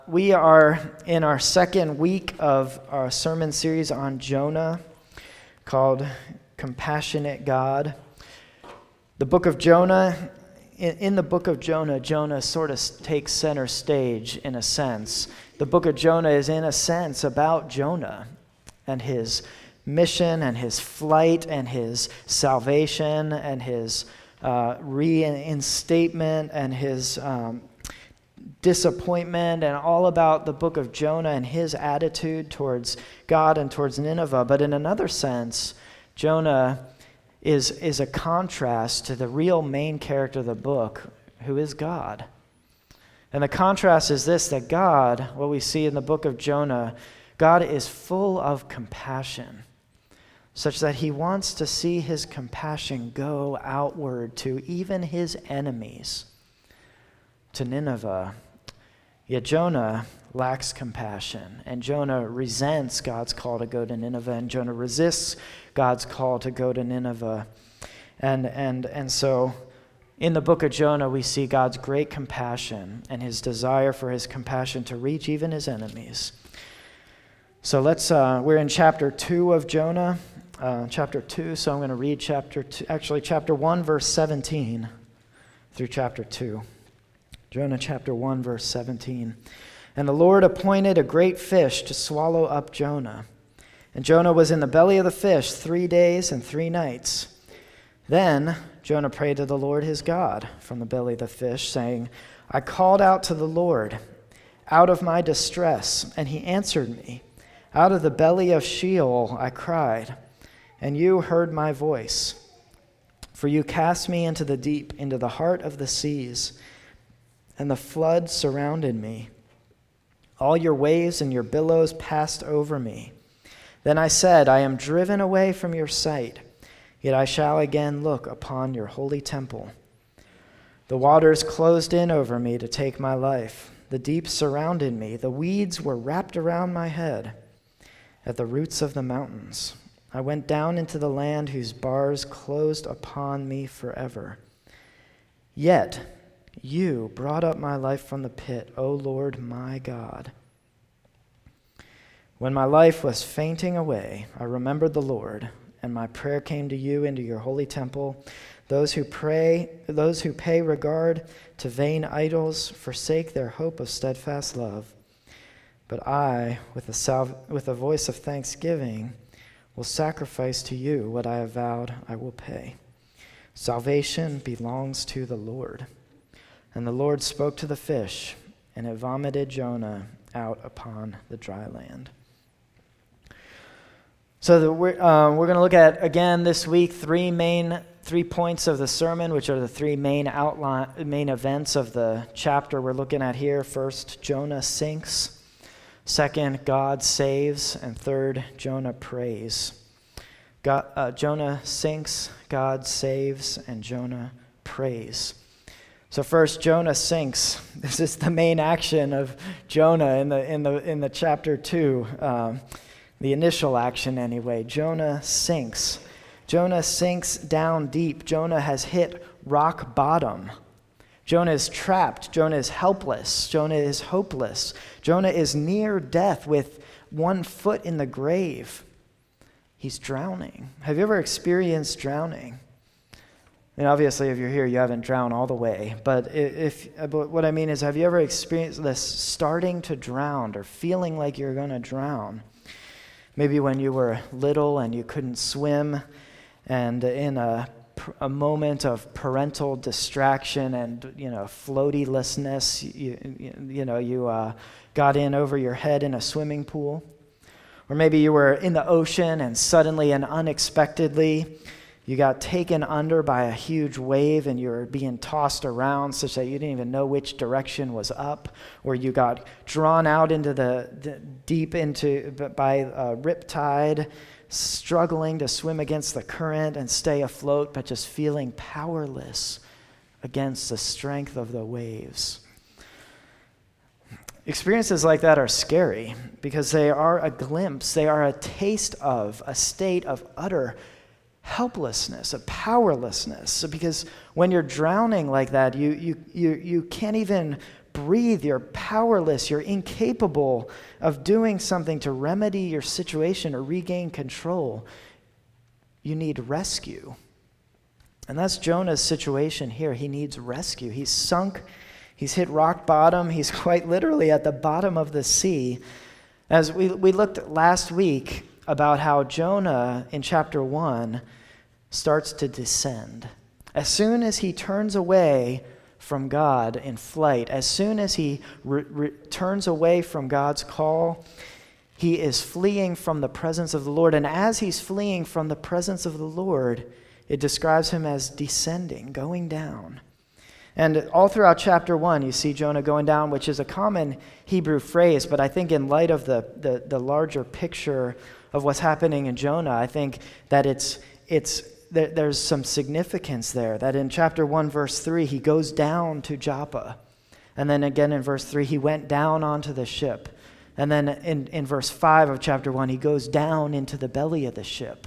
We are in our second week of our sermon series on Jonah called Compassionate God. The book of Jonah, in the book of Jonah, Jonah sort of takes center stage in a sense. The book of Jonah is in a sense about Jonah and his mission and his flight and his salvation and his reinstatement and his disappointment, and all about the book of Jonah and his attitude towards God and towards Nineveh. But in another sense, Jonah is a contrast to the real main character of the book, who is God. And the contrast is this, that God, what we see in the book of Jonah, God is full of compassion, such that he wants to see his compassion go outward to even his enemies, to Nineveh. Yet Jonah lacks compassion, and Jonah resents God's call to go to Nineveh, and Jonah resists God's call to go to Nineveh. And so in the book of Jonah, we see God's great compassion and his desire for his compassion to reach even his enemies. So we're in chapter 2 of Jonah, chapter 2, so I'm going to read chapter 1, verse 17 through chapter 2. Jonah chapter 1, verse 17. And the Lord appointed a great fish to swallow up Jonah. And Jonah was in the belly of the fish 3 days and 3 nights. Then Jonah prayed to the Lord his God from the belly of the fish, saying, I called out to the Lord out of my distress, and he answered me. Out of the belly of Sheol I cried, and you heard my voice. For you cast me into the deep, into the heart of the seas, and the flood surrounded me. All your waves and your billows passed over me. Then I said, I am driven away from your sight, yet I shall again look upon your holy temple. The waters closed in over me to take my life. The deep surrounded me. The weeds were wrapped around my head at the roots of the mountains. I went down into the land whose bars closed upon me forever. Yet you brought up my life from the pit, O Lord my God. When my life was fainting away, I remembered the Lord, and my prayer came to you into your holy temple. Those who pay regard to vain idols forsake their hope of steadfast love. But I, with a voice of thanksgiving, will sacrifice to you what I have vowed I will pay. Salvation belongs to the Lord. And the Lord spoke to the fish, and it vomited Jonah out upon the dry land. So we're going to look at, again this week, three points of the sermon, which are the three main events of the chapter we're looking at here. First, Jonah sinks. Second, God saves. And third, Jonah prays. Jonah sinks, God saves, and Jonah prays. So first, Jonah sinks. This is the main action of Jonah in the chapter 2, the initial action anyway. Jonah sinks. Jonah sinks down deep. Jonah has hit rock bottom. Jonah is trapped. Jonah is helpless. Jonah is hopeless. Jonah is near death with 1 foot in the grave. He's drowning. Have you ever experienced drowning? And obviously, if you're here, you haven't drowned all the way. But what I mean is, have you ever experienced this starting to drown or feeling like you're going to drown? Maybe when you were little and you couldn't swim, and in a moment of parental distraction and floatylessness, you got in over your head in a swimming pool. Or maybe you were in the ocean and suddenly and unexpectedly you got taken under by a huge wave and you were being tossed around such that you didn't even know which direction was up, or you got drawn out into the deep by a riptide, struggling to swim against the current and stay afloat, but just feeling powerless against the strength of the waves. Experiences like that are scary because they are a glimpse, they are a taste of a state of utter helplessness, of powerlessness. Because when you're drowning like that, you can't even breathe, you're powerless, you're incapable of doing something to remedy your situation or regain control. You need rescue. And that's Jonah's situation here. He needs rescue. He's sunk. He's hit rock bottom. He's quite literally at the bottom of the sea. As we looked last week about how Jonah in chapter 1 starts to descend. As soon as he turns away from God in flight, as soon as he turns away from God's call, he is fleeing from the presence of the Lord. And as he's fleeing from the presence of the Lord, it describes him as descending, going down. And all throughout chapter 1, you see Jonah going down, which is a common Hebrew phrase, but I think in light of the larger picture of what's happening in Jonah, I think that there's some significance there, that in chapter 1, verse 3, he goes down to Joppa. And then again in verse 3, he went down onto the ship. And then in verse 5 of chapter 1, he goes down into the belly of the ship.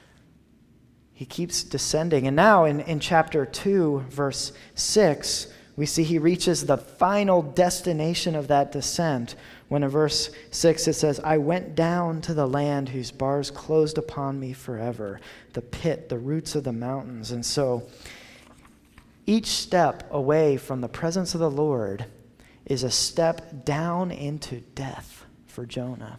He keeps descending. And now in chapter 2, verse 6, we see he reaches the final destination of that descent when in verse 6 it says, I went down to the land whose bars closed upon me forever, the pit, the roots of the mountains. And so each step away from the presence of the Lord is a step down into death for Jonah.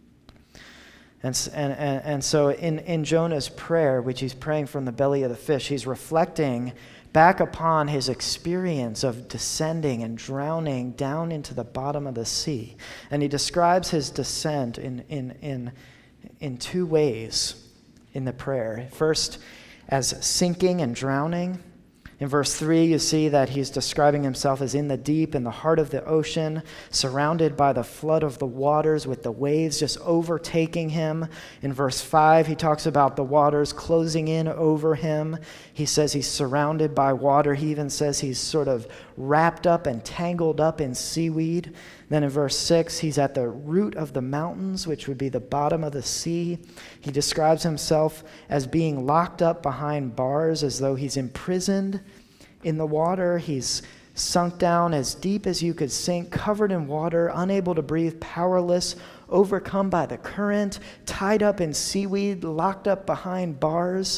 And so in Jonah's prayer, which he's praying from the belly of the fish, he's reflecting back upon his experience of descending and drowning down into the bottom of the sea. And he describes his descent in two ways in the prayer. First, as sinking and drowning. In verse 3, you see that he's describing himself as in the deep, in the heart of the ocean, surrounded by the flood of the waters with the waves just overtaking him. In verse 5, he talks about the waters closing in over him. He says he's surrounded by water. He even says he's sort of wrapped up and tangled up in seaweed. Then in verse 6, he's at the root of the mountains, which would be the bottom of the sea. He describes himself as being locked up behind bars as though he's imprisoned in the water. He's sunk down as deep as you could sink, covered in water, unable to breathe, powerless, overcome by the current, tied up in seaweed, locked up behind bars.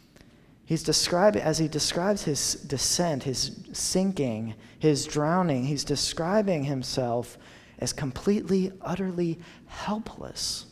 As he describes his descent, his sinking, his drowning, he's describing himself as completely, utterly helpless.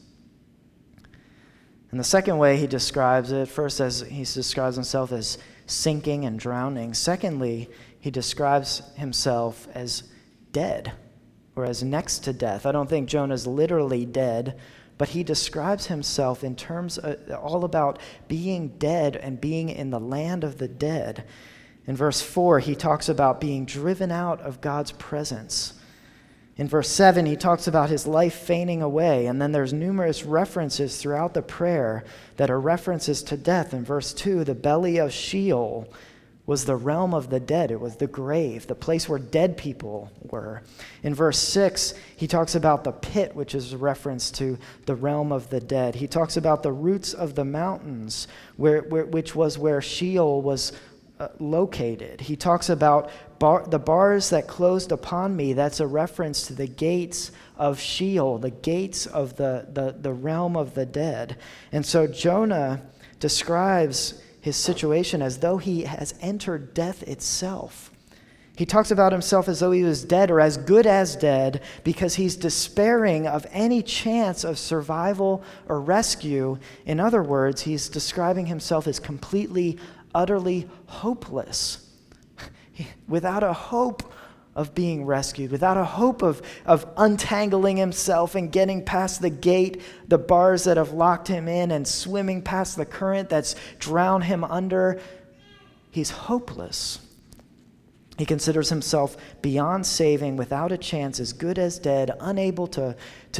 And the second way he describes it, first as he describes himself as sinking and drowning. Secondly, he describes himself as dead or as next to death. I don't think Jonah's literally dead, but he describes himself in terms all about being dead and being in the land of the dead. In verse 4, he talks about being driven out of God's presence. In verse 7, he talks about his life fainting away, and then there's numerous references throughout the prayer that are references to death. In verse 2, the belly of Sheol was the realm of the dead. It was the grave, the place where dead people were. In verse 6, he talks about the pit, which is a reference to the realm of the dead. He talks about the roots of the mountains, which was where Sheol was located. He talks about the bars that closed upon me. That's a reference to the gates of Sheol, the gates of the realm of the dead. And so Jonah describes his situation as though he has entered death itself. He talks about himself as though he was dead or as good as dead because he's despairing of any chance of survival or rescue. In other words, he's describing himself as completely, utterly hopeless, without a hope of being rescued, without a hope of untangling himself and getting past the gate, the bars that have locked him in, and swimming past the current that's drowned him under. He's hopeless. He considers himself beyond saving, without a chance, as good as dead, unable to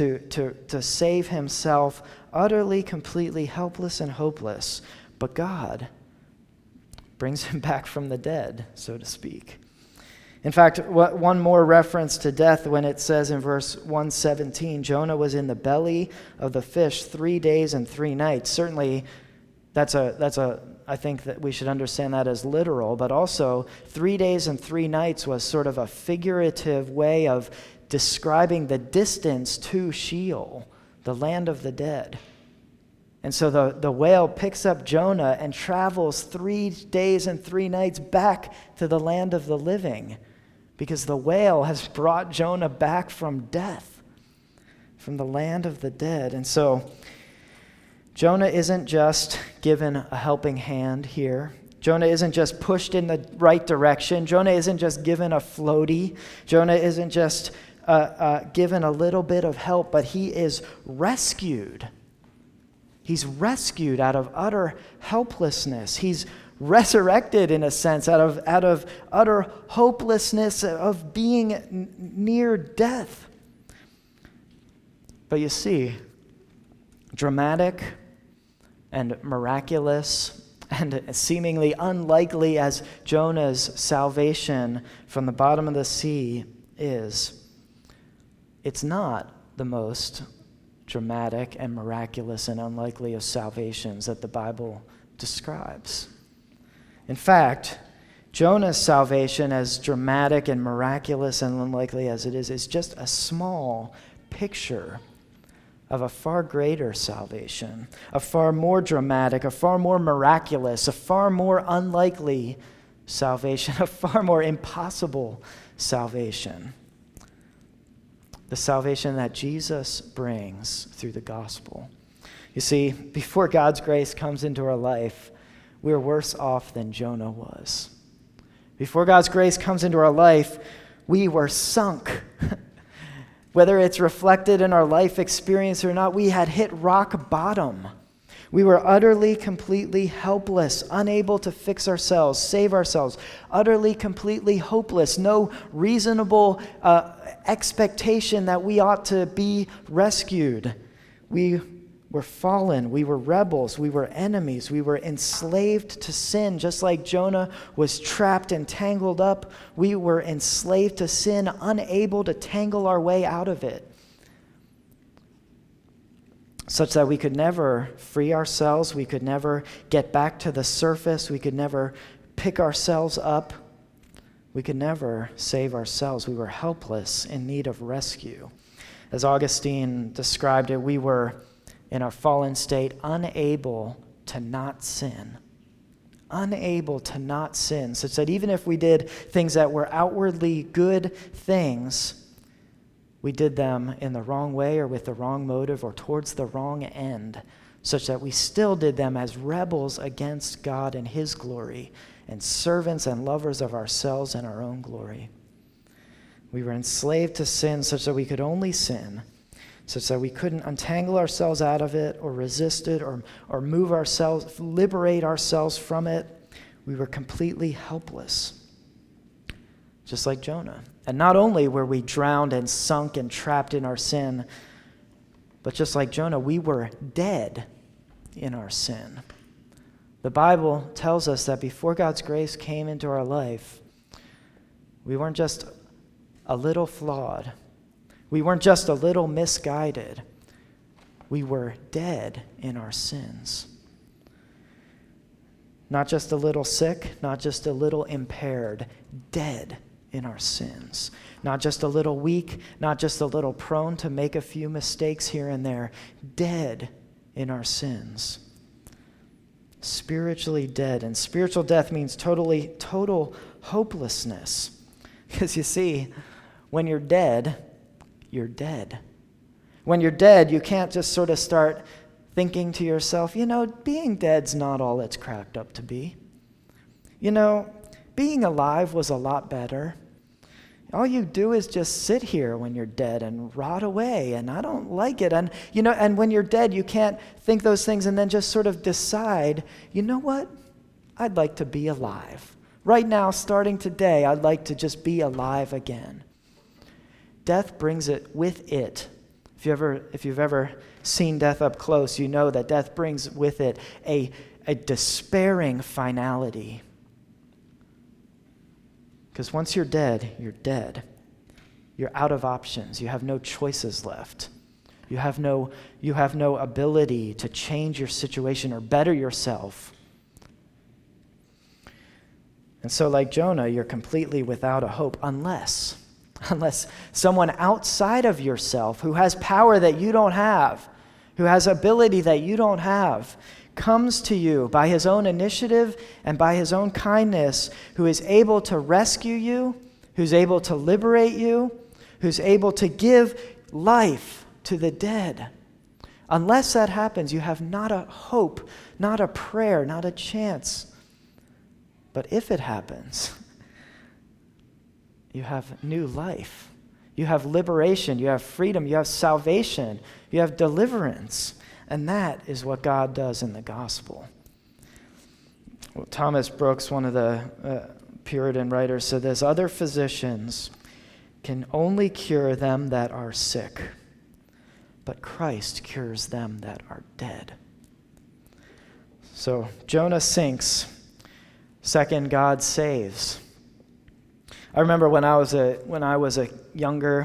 save himself, utterly, completely helpless and hopeless. But God brings him back from the dead, so to speak. In fact, one more reference to death when it says in verse 117, Jonah was in the belly of the fish 3 days and 3 nights. Certainly, that's a I think that we should understand that as literal, but also 3 days and 3 nights was sort of a figurative way of describing the distance to Sheol, the land of the dead. And so the whale picks up Jonah and travels 3 days and 3 nights back to the land of the living, because the whale has brought Jonah back from death, from the land of the dead. And so Jonah isn't just given a helping hand here. Jonah isn't just pushed in the right direction. Jonah isn't just given a floaty. Jonah isn't just given a little bit of help, but he is rescued. He's rescued out of utter helplessness. He's resurrected, in a sense, out of utter hopelessness of being near death. But you see, dramatic and miraculous and seemingly unlikely as Jonah's salvation from the bottom of the sea is, it's not the most dramatic and miraculous and unlikely of salvations that the Bible describes. In fact, Jonah's salvation, as dramatic and miraculous and unlikely as it is just a small picture of a far greater salvation, a far more dramatic, a far more miraculous, a far more unlikely salvation, a far more impossible salvation. The salvation that Jesus brings through the gospel. You see, before God's grace comes into our life, we're worse off than Jonah was. Before God's grace comes into our life, we were sunk. Whether it's reflected in our life experience or not, we had hit rock bottom. We were utterly, completely helpless, unable to fix ourselves, save ourselves, utterly, completely hopeless, no reasonable expectation that we ought to be rescued. We were fallen, we were rebels, we were enemies, we were enslaved to sin. Just like Jonah was trapped and tangled up, we were enslaved to sin, unable to tangle our way out of it, such that we could never free ourselves, we could never get back to the surface, we could never pick ourselves up, we could never save ourselves. We were helpless, in need of rescue. As Augustine described it, we were, in our fallen state, unable to not sin. Unable to not sin, such that even if we did things that were outwardly good things, we did them in the wrong way or with the wrong motive or towards the wrong end, such that we still did them as rebels against God and His glory, and servants and lovers of ourselves and our own glory. We were enslaved to sin such that we could only sin, such that we couldn't untangle ourselves out of it or resist it or move ourselves, liberate ourselves from it. We were completely helpless, just like Jonah. And not only were we drowned and sunk and trapped in our sin, but just like Jonah, we were dead in our sin. The Bible tells us that before God's grace came into our life, we weren't just a little flawed. We weren't just a little misguided. We were dead in our sins. Not just a little sick, not just a little impaired, dead in our sins. Not just a little weak, not just a little prone to make a few mistakes here and there, dead in our sins. Spiritually dead. And spiritual death means total hopelessness. Because you see, when you're dead, you're dead. When you're dead, you can't just sort of start thinking to yourself, being dead's not all it's cracked up to be. Being alive was a lot better. All you do is just sit here when you're dead and rot away, and I don't like it. And when you're dead, you can't think those things and then just sort of decide, you know what? I'd like to be alive. Right now, starting today, I'd like to just be alive again. Death brings it with it. If you've ever seen death up close, you know that death brings with it a despairing finality. Because once you're dead, you're dead. You're out of options. You have no choices left. You have no ability to change your situation or better yourself. And so like Jonah, you're completely without a hope unless someone outside of yourself who has power that you don't have, who has ability that you don't have, comes to you by his own initiative and by his own kindness, who is able to rescue you, who's able to liberate you, who's able to give life to the dead. Unless that happens, you have not a hope, not a prayer, not a chance. But if it happens, you have new life. You have liberation. You have freedom. You have salvation. You have deliverance. And that is what God does in the gospel. Well, Thomas Brooks, one of the Puritan writers, said this: other physicians can only cure them that are sick, but Christ cures them that are dead. So Jonah sinks. Second, God saves. I remember when I was a younger,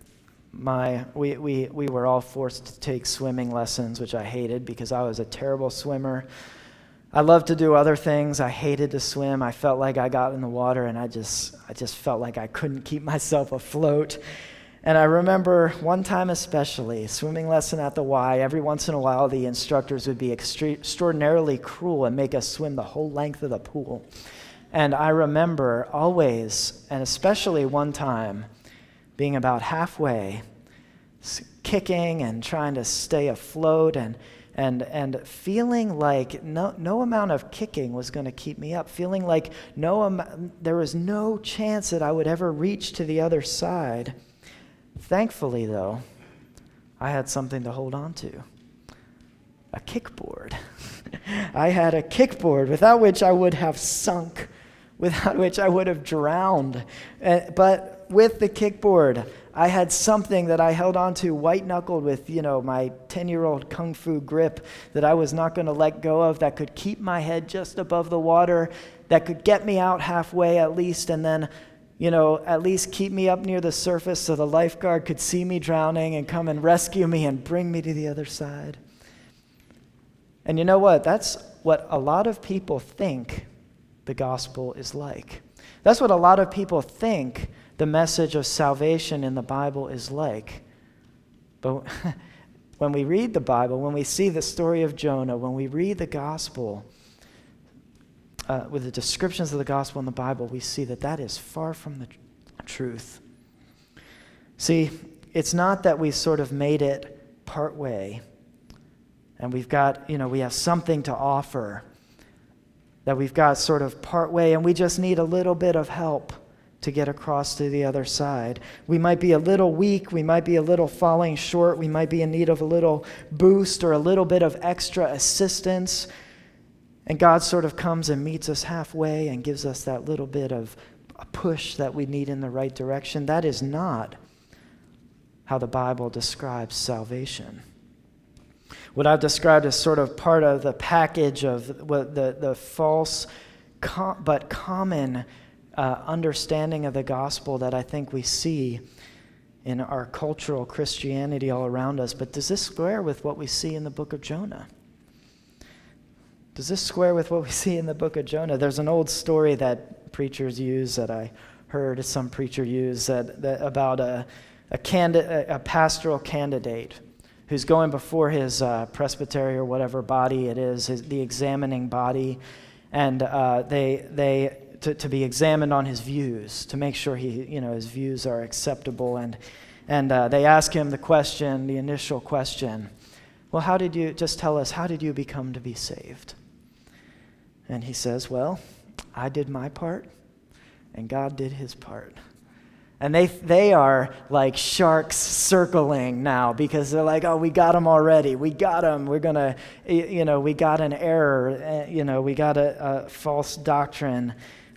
we were all forced to take swimming lessons, which I hated because I was a terrible swimmer. I loved to do other things. I hated to swim. I felt like I got in the water and I just felt like I couldn't keep myself afloat. And I remember one time especially, swimming lesson at the Y, every once in a while the instructors would be extraordinarily cruel and make us swim the whole length of the pool. And I remember always, and especially one time, being about halfway, kicking and trying to stay afloat and feeling like no amount of kicking was going to keep me up, feeling like there was no chance that I would ever reach to the other side. Thankfully, though, I had something to hold on to. A kickboard. I had a kickboard without which I would have sunk, without which I would have drowned. But with the kickboard, I had something that I held on to white-knuckled with, my 10-year-old kung fu grip that I was not going to let go of, that could keep my head just above the water, that could get me out halfway at least, and then at least keep me up near the surface so the lifeguard could see me drowning and come and rescue me and bring me to the other side. And you know what? That's what a lot of people think the gospel is like. That's what a lot of people think the message of salvation in the Bible is like. But when we read the Bible, when we see the story of Jonah, when we read the gospel, with the descriptions of the gospel in the Bible, we see that is far from the truth. See, it's not that we sort of made it part way and we've got, we have something to offer, that we've got sort of part way and we just need a little bit of help to get across to the other side. We might be a little weak, we might be a little falling short, we might be in need of a little boost or a little bit of extra assistance. And God sort of comes and meets us halfway and gives us that little bit of a push that we need in the right direction. That is not how the Bible describes salvation. What I've described as sort of part of the package of what the false but common understanding of the gospel that I think we see in our cultural Christianity all around us. But does this square with what we see in the book of Jonah? Does this square with what we see in the book of Jonah? There's an old story that preachers use, that I heard some preacher use, that about a pastoral candidate who's going before his presbytery or whatever body it is, the examining body, and to be examined on his views, to make sure his views are acceptable, and they ask him the initial question, well, how did you become to be saved? And he says, well, I did my part, and God did his part. And they are like sharks circling now, because they're like, oh, we got him already. We got him. We're going to, we got an error. We got a false doctrine.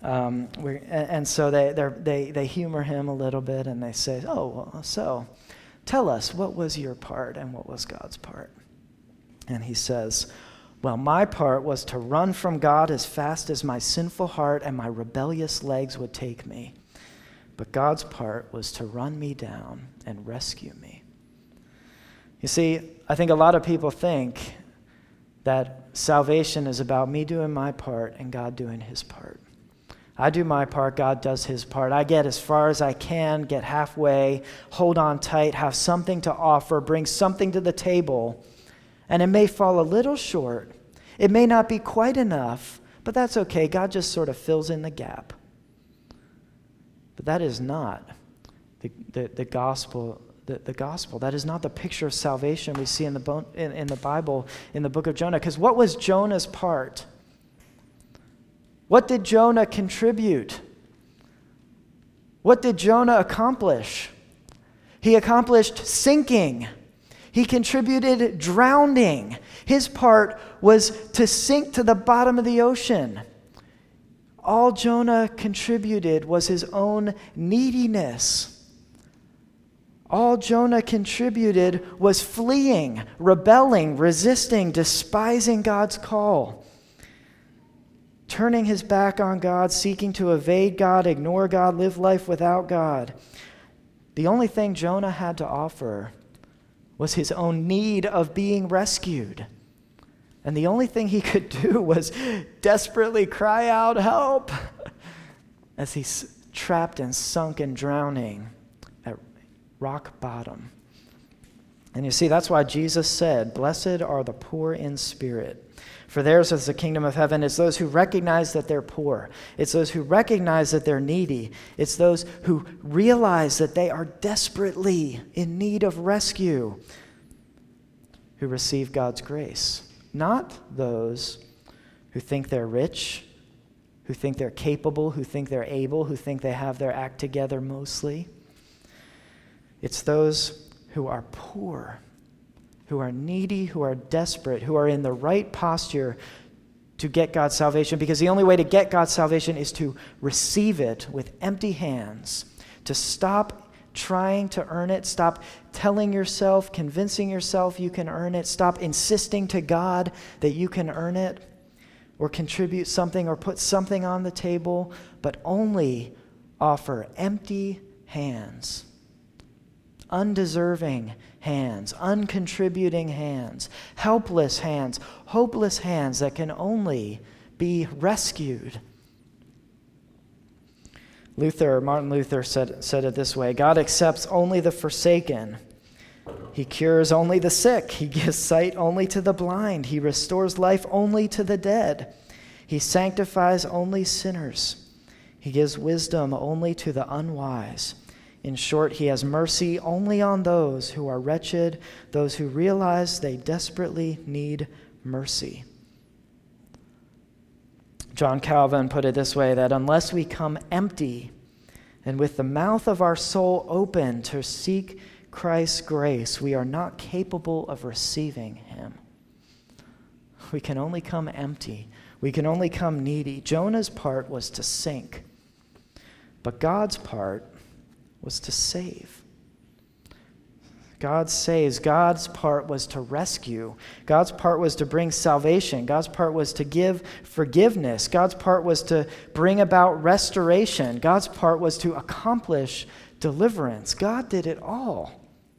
And so they humor him a little bit, and they say, oh, well, so tell us, what was your part and what was God's part? And he says, well, my part was to run from God as fast as my sinful heart and my rebellious legs would take me. But God's part was to run me down and rescue me. You see, I think a lot of people think that salvation is about me doing my part and God doing his part. I do my part, God does his part. I get as far as I can, get halfway, hold on tight, have something to offer, bring something to the table, and it may fall a little short. It may not be quite enough, but that's okay. God just sort of fills in the gap. But that is not the gospel. The gospel. That is not the picture of salvation we see in the Bible, in the book of Jonah. Because what was Jonah's part? What did Jonah contribute? What did Jonah accomplish? He accomplished sinking. He contributed drowning. His part was to sink to the bottom of the ocean. All Jonah contributed was his own neediness. All Jonah contributed was fleeing, rebelling, resisting, despising God's call, turning his back on God, seeking to evade God, ignore God, live life without God. The only thing Jonah had to offer was his own need of being rescued. And the only thing he could do was desperately cry out, "Help!" as he's trapped and sunk and drowning at rock bottom. And you see, that's why Jesus said, "Blessed are the poor in spirit, for theirs is the kingdom of heaven." It's those who recognize that they're poor. It's those who recognize that they're needy. It's those who realize that they are desperately in need of rescue who receive God's grace. Not those who think they're rich, who think they're capable, who think they're able, who think they have their act together mostly. It's those who are poor, who are needy, who are desperate, who are in the right posture to get God's salvation, because the only way to get God's salvation is to receive it with empty hands, to stop trying to earn it, stop telling yourself, convincing yourself you can earn it, stop insisting to God that you can earn it or contribute something or put something on the table, but only offer empty hands. Undeserving hands, uncontributing hands, helpless hands, hopeless hands that can only be rescued. Martin Luther said it this way: God accepts only the forsaken. He cures only the sick. He gives sight only to the blind. He restores life only to the dead. He sanctifies only sinners. He gives wisdom only to the unwise. In short, he has mercy only on those who are wretched, those who realize they desperately need mercy. John Calvin put it this way, that unless we come empty and with the mouth of our soul open to seek Christ's grace, we are not capable of receiving him. We can only come empty. We can only come needy. Jonah's part was to sink, but God's part was to save. God saves. God's part was to rescue. God's part was to bring salvation. God's part was to give forgiveness. God's part was to bring about restoration. God's part was to accomplish deliverance. God did it all.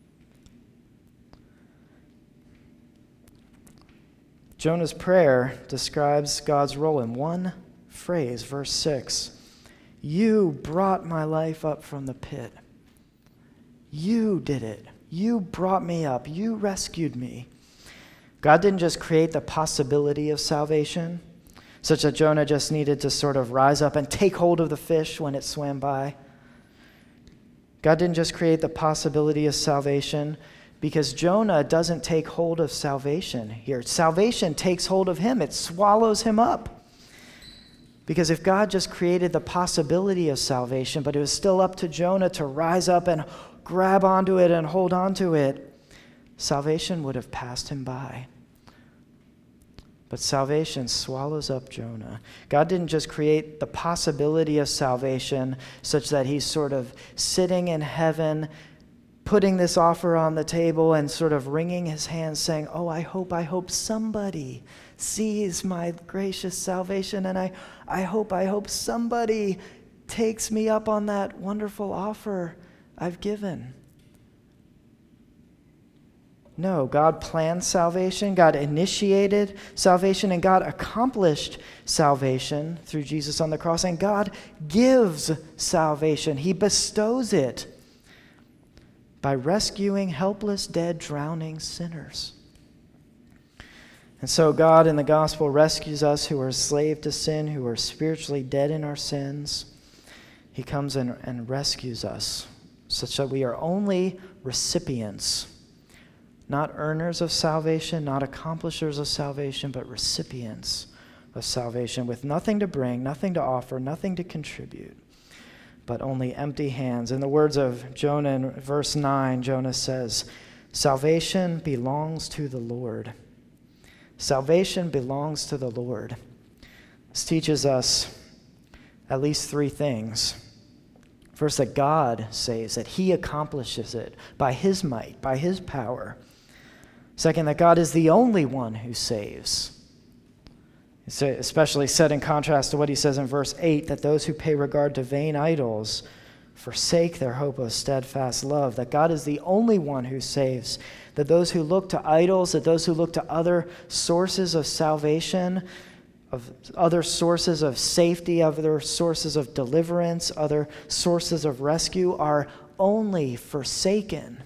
Jonah's prayer describes God's role in one phrase, verse 6. You brought my life up from the pit. You did it. You brought me up. You rescued me. God didn't just create the possibility of salvation, such that Jonah just needed to sort of rise up and take hold of the fish when it swam by. God didn't just create the possibility of salvation, because Jonah doesn't take hold of salvation here. Salvation takes hold of him. It swallows him up. Because if God just created the possibility of salvation, but it was still up to Jonah to rise up and grab onto it and hold onto it, salvation would have passed him by. But salvation swallows up Jonah. God didn't just create the possibility of salvation such that he's sort of sitting in heaven, putting this offer on the table and sort of wringing his hands saying, oh, I hope somebody sees my gracious salvation, and I hope somebody takes me up on that wonderful offer I've given. No, God planned salvation, God initiated salvation, and God accomplished salvation through Jesus on the cross, and God gives salvation. He bestows it by rescuing helpless, dead, drowning sinners. And so God in the gospel rescues us who are slave to sin, who are spiritually dead in our sins. He comes and rescues us such that we are only recipients, not earners of salvation, not accomplishers of salvation, but recipients of salvation with nothing to bring, nothing to offer, nothing to contribute, but only empty hands. In the words of Jonah in verse 9, Jonah says, "Salvation belongs to the Lord." Salvation belongs to the Lord. This teaches us at least three things. First, that God saves, that he accomplishes it by his might, by his power. Second, that God is the only one who saves. It's especially set in contrast to what he says in verse 8, that those who pay regard to vain idols forsake their hope of steadfast love, that God is the only one who saves, that those who look to idols, that those who look to other sources of salvation, of other sources of safety, other sources of deliverance, other sources of rescue are only forsaken,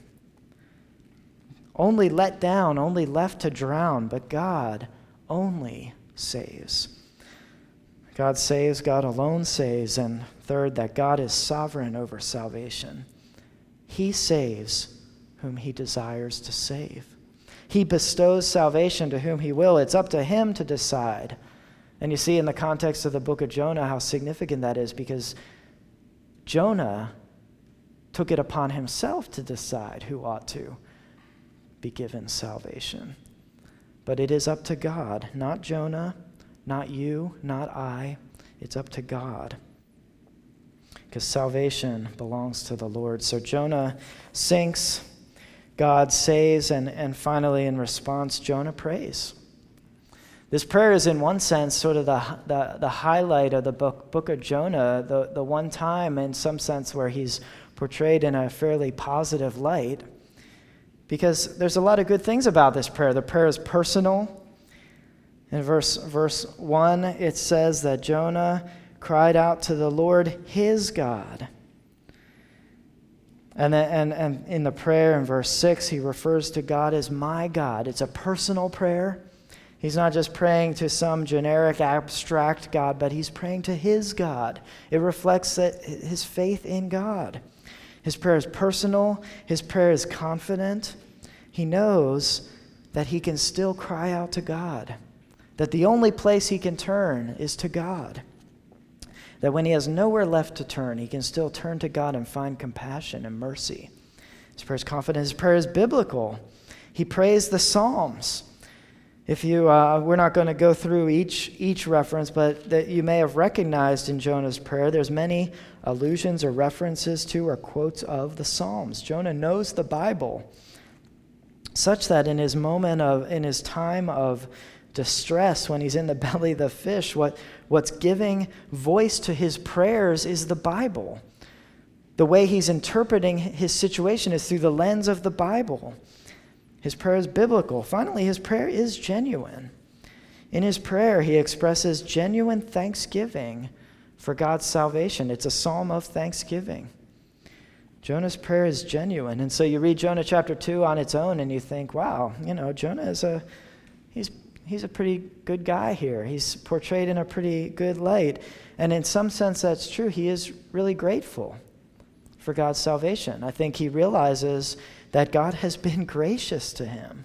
only let down, only left to drown, but God only saves. God saves, God alone saves. And third, that God is sovereign over salvation. He saves whom he desires to save. He bestows salvation to whom he will. It's up to him to decide. And you see in the context of the book of Jonah how significant that is, because Jonah took it upon himself to decide who ought to be given salvation. But it is up to God, not Jonah, not you, not I. It's up to God, because salvation belongs to the Lord. So Jonah sinks, God saves, and finally in response, Jonah prays. This prayer is in one sense sort of the highlight of the book of Jonah, the one time in some sense where he's portrayed in a fairly positive light, because there's a lot of good things about this prayer. The prayer is personal. In verse 1, it says that Jonah cried out to the Lord, his God. And in the prayer in verse 6, he refers to God as my God. It's a personal prayer. He's not just praying to some generic, abstract God, but he's praying to his God. It reflects his faith in God. His prayer is personal. His prayer is confident. He knows that he can still cry out to God, that the only place he can turn is to God, that when he has nowhere left to turn, he can still turn to God and find compassion and mercy. His prayer is confident. His prayer is biblical. He prays the Psalms. If you, we're not going to go through each reference, but that you may have recognized in Jonah's prayer, there's many allusions or references to or quotes of the Psalms. Jonah knows the Bible, such that in his time of distress, when he's in the belly of the fish, what's giving voice to his prayers is the Bible. The way he's interpreting his situation is through the lens of the Bible. His prayer is biblical. Finally, his prayer is genuine. In his prayer, he expresses genuine thanksgiving for God's salvation. It's a psalm of thanksgiving. Jonah's prayer is genuine. And so you read Jonah chapter 2 on its own and you think, wow, Jonah is he's a pretty good guy here. He's portrayed in a pretty good light. And in some sense, that's true. He is really grateful for God's salvation. I think he realizes that God has been gracious to him.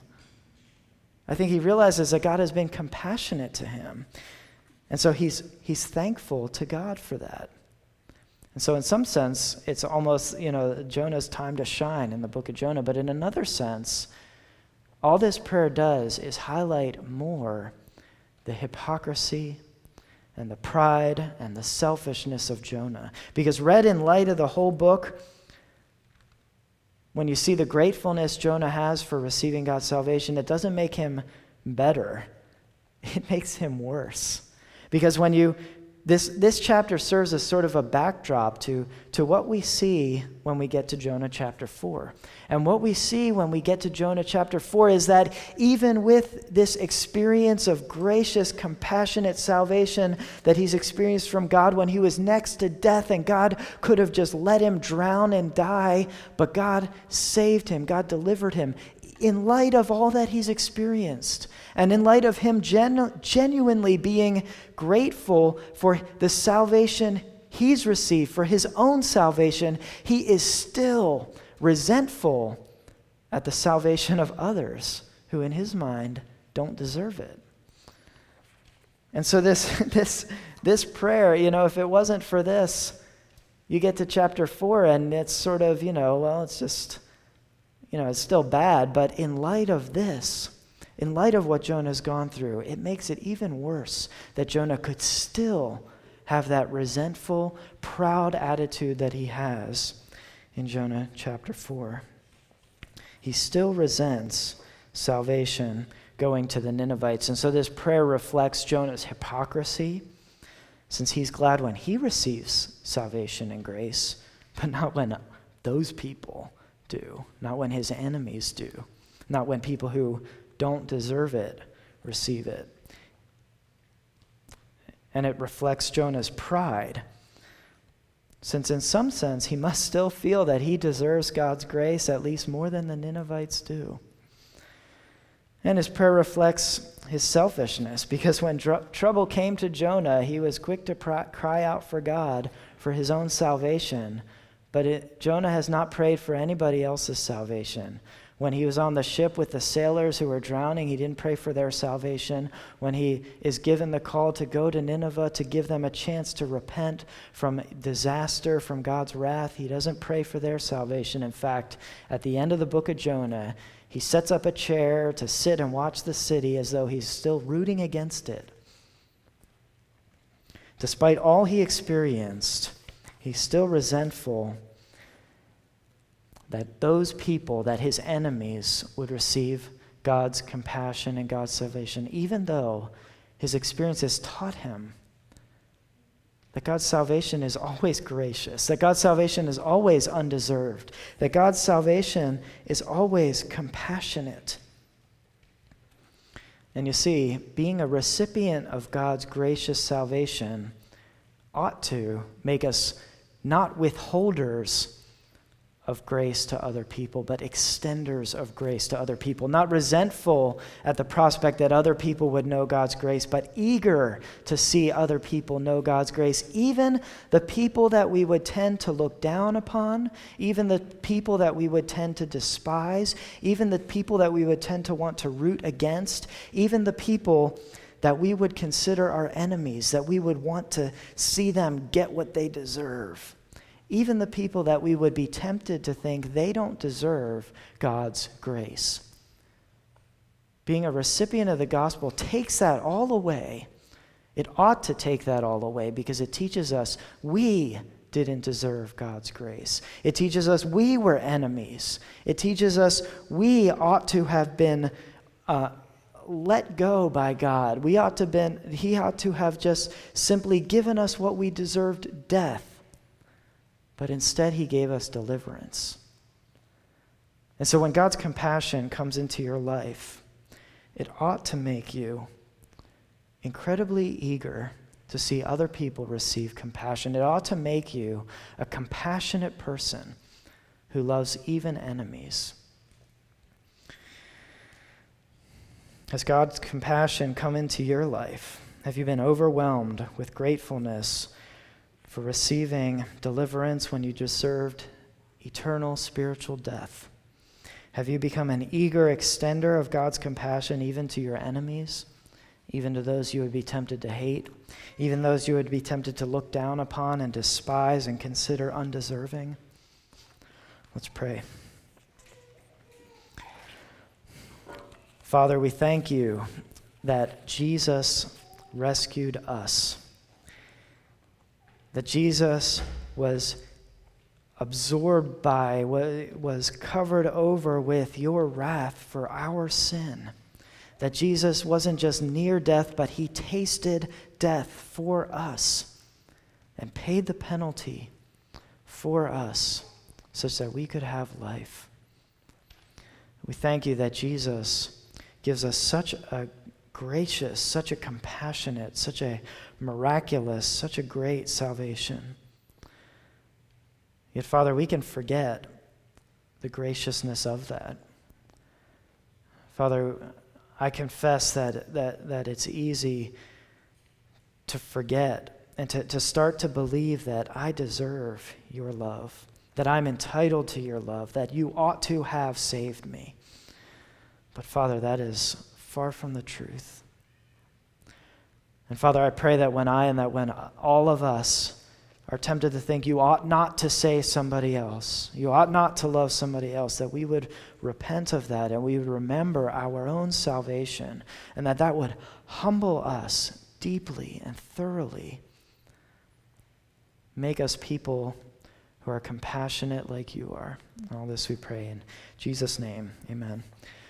I think he realizes that God has been compassionate to him. And so he's thankful to God for that. And so in some sense, it's almost, Jonah's time to shine in the book of Jonah. But in another sense, all this prayer does is highlight more the hypocrisy and the pride and the selfishness of Jonah. Because read in light of the whole book, when you see the gratefulness Jonah has for receiving God's salvation, it doesn't make him better. It makes him worse. Because when you This chapter serves as sort of a backdrop to what we see when we get to Jonah chapter 4. And what we see when we get to Jonah chapter 4 is that even with this experience of gracious, compassionate salvation that he's experienced from God when he was next to death, and God could have just let him drown and die, but God saved him, God delivered him. In light of all that he's experienced, and in light of him genuinely being grateful for the salvation he's received, for his own salvation, he is still resentful at the salvation of others who, in his mind, don't deserve it. And so this prayer, if it wasn't for this, you get to chapter 4 and it's sort of, it's just, it's still bad, but in light of this, in light of what Jonah's gone through, it makes it even worse that Jonah could still have that resentful, proud attitude that he has in Jonah chapter 4. He still resents salvation going to the Ninevites. And so this prayer reflects Jonah's hypocrisy, since he's glad when he receives salvation and grace, but not when those people do, not when his enemies do, not when people who don't deserve it receive it. And it reflects Jonah's pride, since in some sense he must still feel that he deserves God's grace at least more than the Ninevites do. And his prayer reflects his selfishness, because when trouble came to Jonah, he was quick to cry out for God for his own salvation. But Jonah has not prayed for anybody else's salvation. When he was on the ship with the sailors who were drowning, he didn't pray for their salvation. When he is given the call to go to Nineveh to give them a chance to repent from disaster, from God's wrath, he doesn't pray for their salvation. In fact, at the end of the book of Jonah, he sets up a chair to sit and watch the city as though he's still rooting against it. Despite all he experienced, he's still resentful that those people, that his enemies, would receive God's compassion and God's salvation, even though his experience has taught him that God's salvation is always gracious, that God's salvation is always undeserved, that God's salvation is always compassionate. And you see, being a recipient of God's gracious salvation ought to make us not withholders of grace to other people, but extenders of grace to other people. Not resentful at the prospect that other people would know God's grace, but eager to see other people know God's grace. Even the people that we would tend to look down upon, even the people that we would tend to despise, even the people that we would tend to want to root against, even the people that we would consider our enemies, that we would want to see them get what they deserve. Even the people that we would be tempted to think they don't deserve God's grace. Being a recipient of the gospel takes that all away. It ought to take that all away because it teaches us we didn't deserve God's grace. It teaches us we were enemies. It teaches us we ought to have been let go by God. He ought to have just simply given us what we deserved, death. But instead, he gave us deliverance. And so when God's compassion comes into your life, it ought to make you incredibly eager to see other people receive compassion. It ought to make you a compassionate person who loves even enemies. Has God's compassion come into your life? Have you been overwhelmed with gratefulness for receiving deliverance when you deserved eternal spiritual death? Have you become an eager extender of God's compassion even to your enemies, even to those you would be tempted to hate, even those you would be tempted to look down upon and despise and consider undeserving? Let's pray. Father, we thank you that Jesus rescued us, that Jesus was absorbed by, was covered over with your wrath for our sin, that Jesus wasn't just near death, but he tasted death for us. and paid the penalty for us such that we could have life. We thank you that Jesus gives us such a gracious, such a compassionate, such a miraculous, such a great salvation. Yet, Father, we can forget the graciousness of that. Father, I confess that it's easy to forget and to start to believe that I deserve your love, that I'm entitled to your love, that you ought to have saved me. But Father, that is far from the truth. And Father, I pray that when all of us are tempted to think you ought not to save somebody else, you ought not to love somebody else, that we would repent of that and we would remember our own salvation, and that would humble us deeply and thoroughly. Make us people who are compassionate like you are. All this we pray in Jesus' name. Amen.